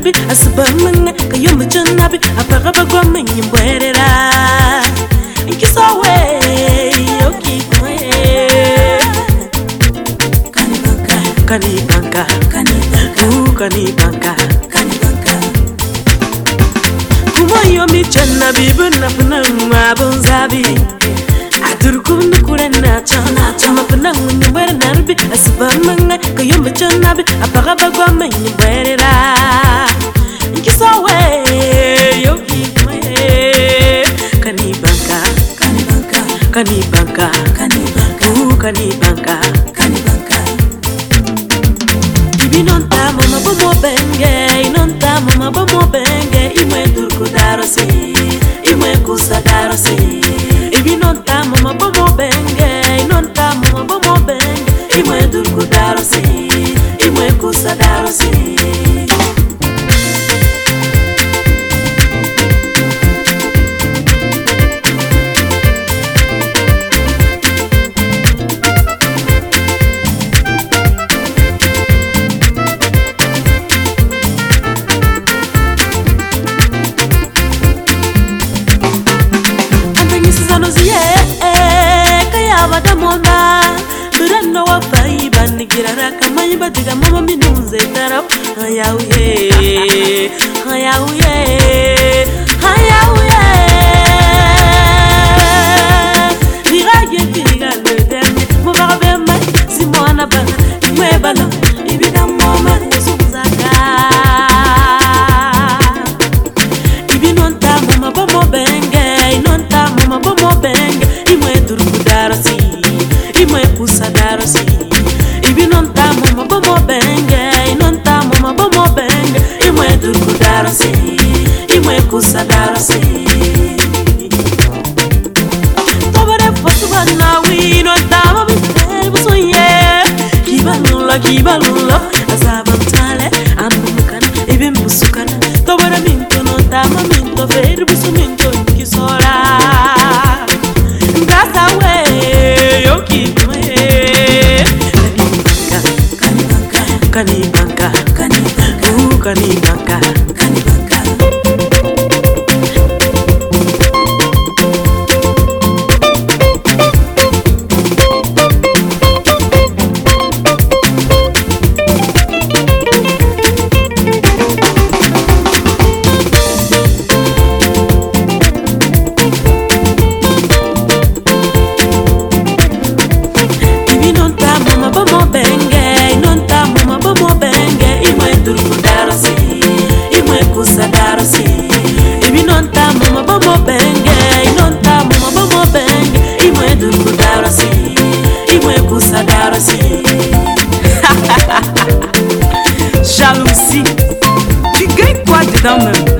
narbi asbamanga kayum janabi apagaba gwamenyimberera inkisawe okikwe kanibanga kumoyo mi janabi bunafuna mabonzabi aturkum nukurena chama pananyimberera narbi asbamanga kayum janabi apagaba gwamenyimberera inkisawe okikwe kanibanga Ibinonta mama bomo benge inonta mama bomo benge imwe turku darasi imwe kusa darasi Ibinonta mama bomo benge inonta mama bomo benge imwe turku darasi imwe kusa darasi Mona, Burano wa faiba nigira kama diga mama minuze tara hayauye Nirage kiriga le dernier mo va be ma si mona ba me bala ibida mama suzaka Ibinonta mama bomo benge inonta mama bomo benge imwe turku darasi kusa darasi Ibinonta mama bomo benge inonta mama bomo benge imwe turku darasi imwe kusa darasi Tobare fosuba na wi inonta mama benge busoye kibalula azaba mtale amukana ibin busukana Tobare minto nonta mama minto ver busu minto kisora Kanibanga Ibinonta mama bomo benge inonta mama bomo benge imwe turku darasi imwe kusa darasi Ibinonta mama bomo benge inonta mama bomo benge imwe turku darasi imwe kusa darasi Jalousie, tu gagnes quoi dedans même?